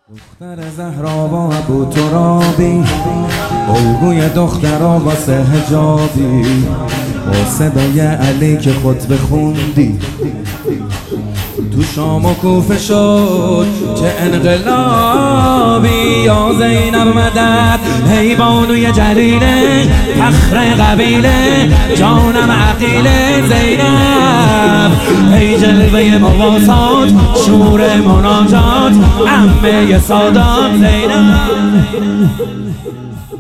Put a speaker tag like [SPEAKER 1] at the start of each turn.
[SPEAKER 1] دختر زهرا و ابو ترابی، الگوی دخترا واسه حجابی، با صدای علی که خطبه خوندی تو شام و کوفه شد چه انقلابی. یا زینب مدد حیبانوی جلیله، فخر قبیله جانم عقیله. زینب ای جلوه مواسات، شور مناجات، عمه سادات. زینب